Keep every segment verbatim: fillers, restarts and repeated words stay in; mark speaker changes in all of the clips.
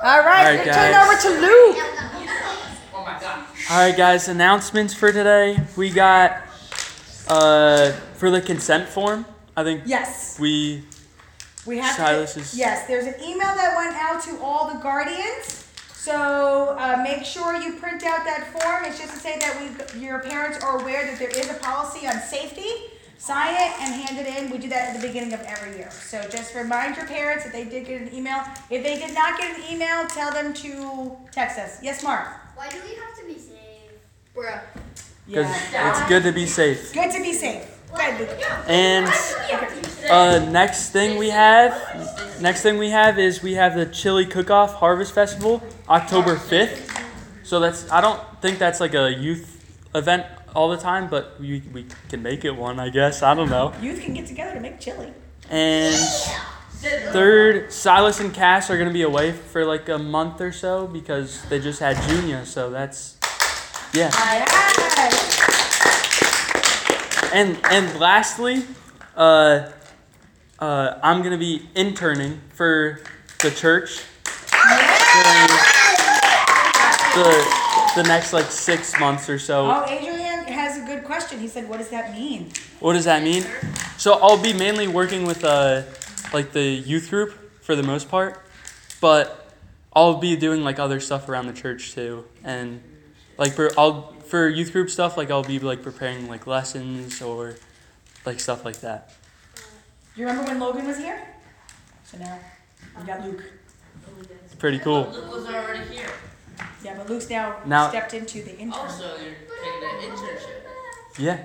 Speaker 1: All right,
Speaker 2: All right,
Speaker 1: turn
Speaker 2: guys.
Speaker 1: over to Luke.
Speaker 3: Oh my God.
Speaker 2: All right, guys, announcements for today. We got, uh, for the consent form, I think
Speaker 1: Yes.
Speaker 2: we,
Speaker 1: We have
Speaker 2: Silas
Speaker 1: to,
Speaker 2: is-
Speaker 1: yes, there's an email that went out to all the guardians. So uh, make sure you print out that form. It's just to say that we, your parents are aware that there is a policy on safety. Sign it and hand it in. We do that at the beginning of every year. So just remind your parents that they did get an email. If they did not get an email, tell them to text us. Yes, Mark?
Speaker 4: Why do we have to be safe?
Speaker 3: Bruh.
Speaker 2: because it's good to be safe.
Speaker 1: Good to be safe. Good, Luke.
Speaker 2: And uh, next thing we have, next thing we have is we have the Chili Cook-Off Harvest Festival, October fifth. So that's, I don't think that's like a youth event all the time, but we, we can make it one, I guess. I don't know.
Speaker 1: Youth can get together to make chili.
Speaker 2: And third, Silas and Cass are going to be away for like a month or so because they just had Junior. So that's, yeah.
Speaker 1: Yes.
Speaker 2: And and lastly, uh, uh, I'm going to be interning for the church during the, the next like six months or so.
Speaker 1: Oh, Adrian has a good question. He said, what does that mean?
Speaker 2: What does that mean? So I'll be mainly working with uh, like the youth group for the most part, but I'll be doing like other stuff around the church too, and like for I'll for youth group stuff like I'll be like preparing like lessons or like stuff like that.
Speaker 1: Do you remember when Logan was here? So now we got Luke.
Speaker 2: It's pretty cool.
Speaker 3: Luke was already here.
Speaker 1: Yeah, but Luke's now,
Speaker 2: Now-
Speaker 1: stepped into the intern.
Speaker 3: Also, you're taking an internship.
Speaker 2: Yeah.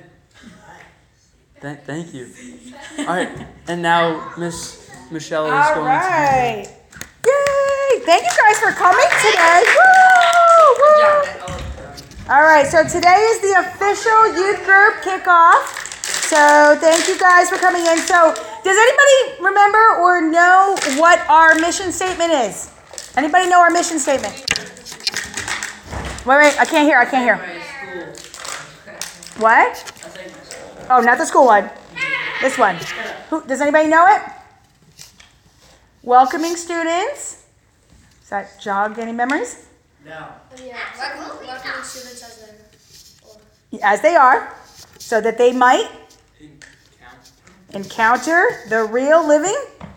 Speaker 2: Th- thank you. All right, and now Miss Michelle is
Speaker 1: All
Speaker 2: going
Speaker 1: right. Yay! Thank you guys for coming today. Woo!
Speaker 3: Good
Speaker 1: Woo!
Speaker 3: job, man. Oh,
Speaker 1: All right, so today is the official youth group kickoff. So thank you guys for coming in. So does anybody remember or know what our mission statement is? Anybody know our mission statement? Wait, wait, I can't hear, I can't hear.
Speaker 3: my school.
Speaker 1: What?
Speaker 3: I think my school.
Speaker 1: Oh, not the school one. This one. Who, does anybody know it? Welcoming students. Does that jog any memories?
Speaker 3: No.
Speaker 4: Yeah, welcome, welcome students as their
Speaker 1: As they are, so that they might encounter the real living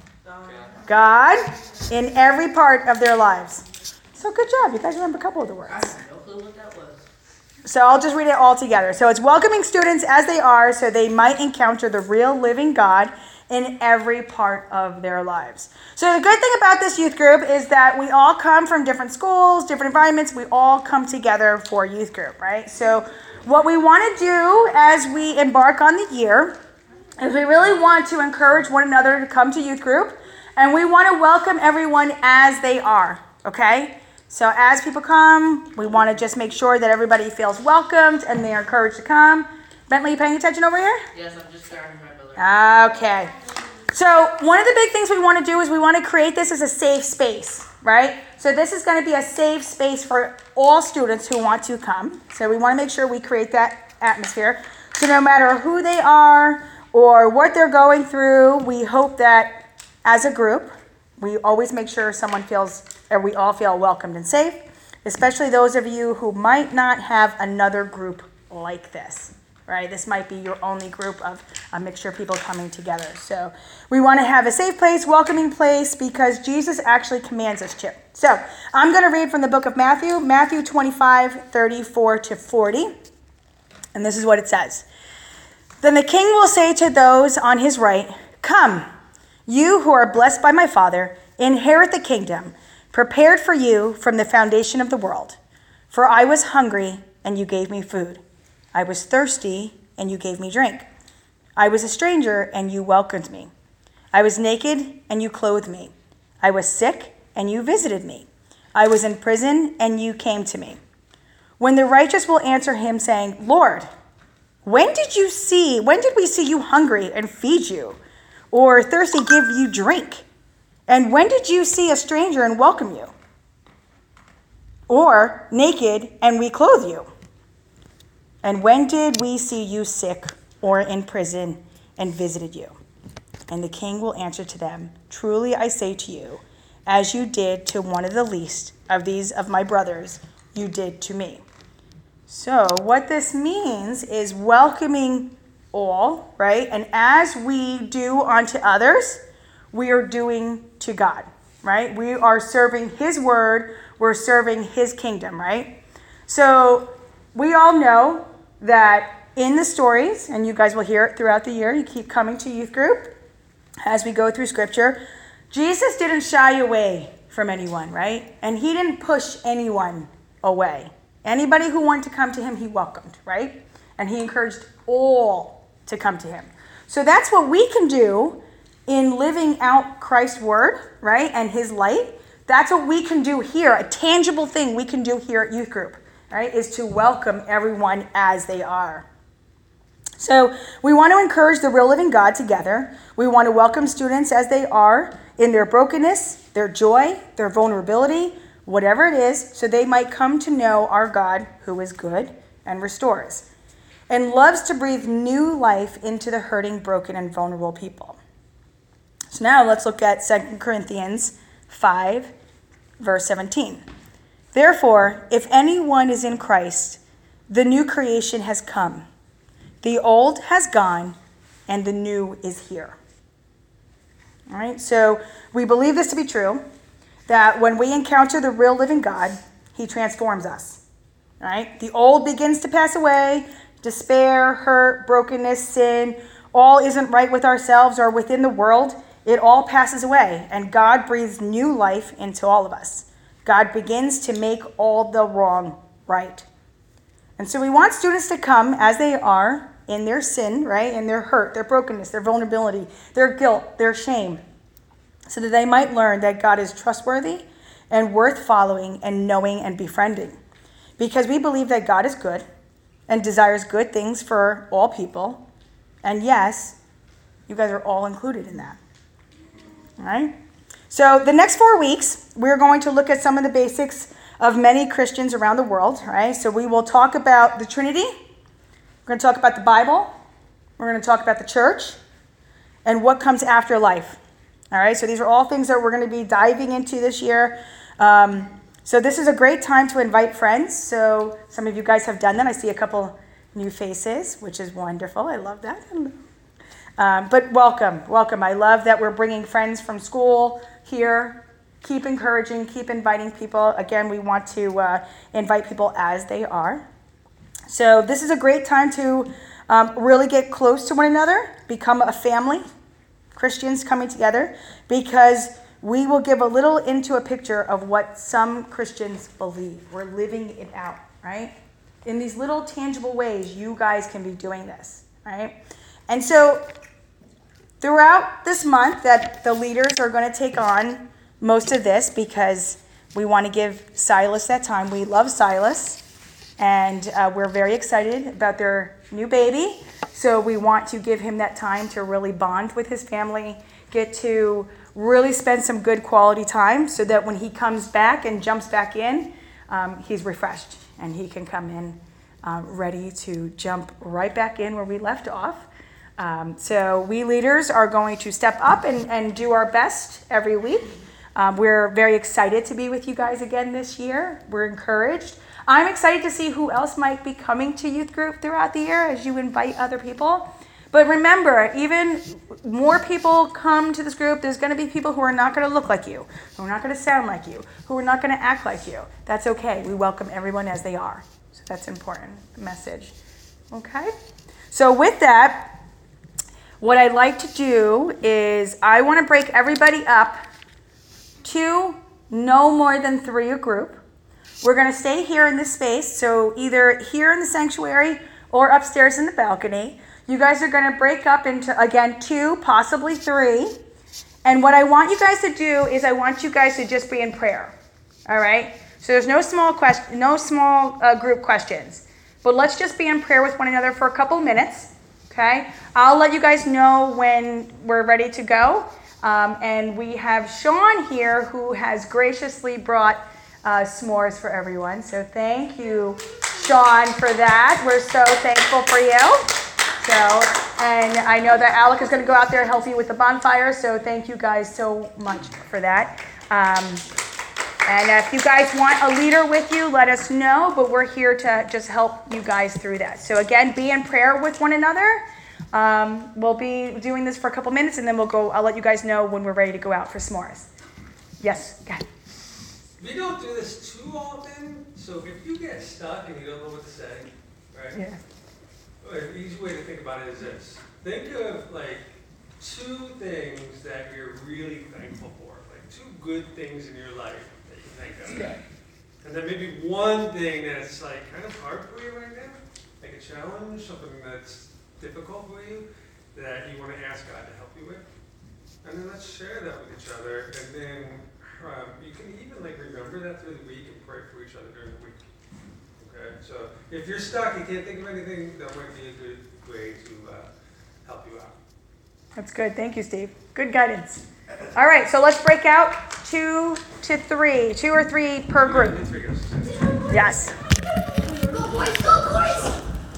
Speaker 1: God in every part of their lives. So good job. You guys remember a couple of the
Speaker 3: I
Speaker 1: words.
Speaker 3: have no clue what that was.
Speaker 1: So I'll just read it all together. So it's welcoming students as they are so they might encounter the real living God in every part of their lives. So the good thing about this youth group is that we all come from different schools, different environments. We all come together for youth group, right? So what we want to do as we embark on the year is we really want to encourage one another to come to youth group, and we want to welcome everyone as they are, okay? So as people come, we want to just make sure that everybody feels welcomed and they are encouraged to come. Bentley, you paying attention over here?
Speaker 3: Yes, I'm just grabbing my brother.
Speaker 1: Okay. So one of the big things we want to do is we want to create this as a safe space, right? So this is going to be a safe space for all students who want to come. So we want to make sure we create that atmosphere. So no matter who they are or what they're going through, we hope that as a group, we always make sure someone feels, or we all feel welcomed and safe, especially those of you who might not have another group like this, right? This might be your only group of a mixture of people coming together. So we want to have a safe place, welcoming place, because Jesus actually commands us to. So I'm going to read from the book of Matthew, Matthew twenty-five, thirty-four to forty. And this is what it says. Then the king will say to those on his right, "Come, you who are blessed by my Father, inherit the kingdom prepared for you from the foundation of the world. For I was hungry, and you gave me food. I was thirsty, and you gave me drink. I was a stranger, and you welcomed me. I was naked, and you clothed me. I was sick, and you visited me. I was in prison, and you came to me." When the righteous will answer him, saying, "Lord, when did you see, when did we see you hungry and feed you, or thirsty give you drink? And when did you see a stranger and welcome you, or naked and we clothe you? And when did we see you sick or in prison and visited you?" And the king will answer to them, "Truly I say to you, as you did to one of the least of these of my brothers, you did to me. So what this means is welcoming all, right? And as we do unto others, we are doing to God, right? We are serving his word. We're serving his kingdom, right? So we all know that in the stories, and you guys will hear it throughout the year, you keep coming to youth group as we go through scripture, Jesus didn't shy away from anyone, right? And he didn't push anyone away. Anybody who wanted to come to him, he welcomed, right? And he encouraged all to come to him. So that's what we can do in living out Christ's word, right? And his light. That's what we can do here. A tangible thing we can do here at youth group, right? Is to welcome everyone as they are. So we want to encourage the real living God together. We want to welcome students as they are in their brokenness, their joy, their vulnerability, whatever it is, so they might come to know our God who is good and restores and loves to breathe new life into the hurting, broken, and vulnerable people. So now let's look at Second Corinthians five, verse seventeen. Therefore, if anyone is in Christ, the new creation has come. The old has gone, and the new is here. All right, so we believe this to be true, that when we encounter the real living God, he transforms us. All right, the old begins to pass away, despair, hurt, brokenness, sin, all isn't right with ourselves or within the world. It all passes away, and God breathes new life into all of us. God begins to make all the wrong right. And so we want students to come as they are in their sin, right? In their hurt, their brokenness, their vulnerability, their guilt, their shame, so that they might learn that God is trustworthy and worth following and knowing and befriending. Because we believe that God is good and desires good things for all people. And yes, you guys are all included in that. All right? So the next four weeks, we're going to look at some of the basics of many Christians around the world, right? So we will talk about the Trinity. We're going to talk about the Bible. We're going to talk about the church and what comes after life. All right, so these are all things that we're going to be diving into this year. Um, so this is a great time to invite friends. So some of you guys have done that. I see a couple new faces, which is wonderful. I love that. Um, but welcome, welcome. I love that we're bringing friends from school here. Keep encouraging, keep inviting people. Again, we want to uh, invite people as they are. So this is a great time to um, really get close to one another, become a family, Christians coming together, because we will give a little into a picture of what some Christians believe. We're living it out, right? In these little tangible ways, you guys can be doing this, right? And so throughout this month that the leaders are going to take on most of this, because we want to give Silas that time. We love Silas. And uh, we're very excited about their new baby. So we want to give him that time to really bond with his family, get to really spend some good quality time so that when he comes back and jumps back in, um, he's refreshed and he can come in uh, ready to jump right back in where we left off. Um, so we leaders are going to step up and, and do our best every week. Um, we're very excited to be with you guys again this year. We're encouraged. I'm excited to see who else might be coming to youth group throughout the year as you invite other people. But remember, even more people come to this group, there's going to be people who are not going to look like you, who are not going to sound like you, who are not going to act like you. That's okay. We welcome everyone as they are. So that's an important message. Okay? So with that, what I'd like to do is I want to break everybody up to no more than three a group. We're going to stay here in this space, so either here in the sanctuary or upstairs in the balcony. You guys are going to break up into, again, two, possibly three. And what I want you guys to do is I want you guys to just be in prayer. All right? So there's no small question, no small uh, group questions. But let's just be in prayer with one another for a couple minutes. Okay? I'll let you guys know when we're ready to go. Um, and we have Sean here who has graciously brought Uh, s'mores for everyone. So thank you, Sean, for that. We're so thankful for you. So, and I know that Alec is going to go out there and help you with the bonfire. So thank you guys so much for that. Um, and if you guys want a leader with you, let us know, but we're here to just help you guys through that. So again, be in prayer with one another. Um, we'll be doing this for a couple minutes, and then we'll go, I'll let you guys know when we're ready to go out for s'mores. Yes, go ahead.
Speaker 5: We don't do this too often, so if you get stuck and you don't know what to say, right?
Speaker 1: Yeah.
Speaker 5: Well, an easy way to think about it is this. Think of like two things that you're really thankful for, like two good things in your life that you think of.
Speaker 1: Good.
Speaker 5: And then maybe one thing that's like kind of hard for you right now, like a challenge, something that's difficult for you that you want to ask God to help you with. And then let's share that with each other, and then um, you can even like remember that through the week and pray for each other during the week. Okay, so if you're stuck, you can't think of anything, that might be a good way to uh, help you out.
Speaker 1: That's good. Thank you, Steve. Good guidance. All right, so let's break out two to three, two or three per group.
Speaker 5: Three goes.
Speaker 1: Yes.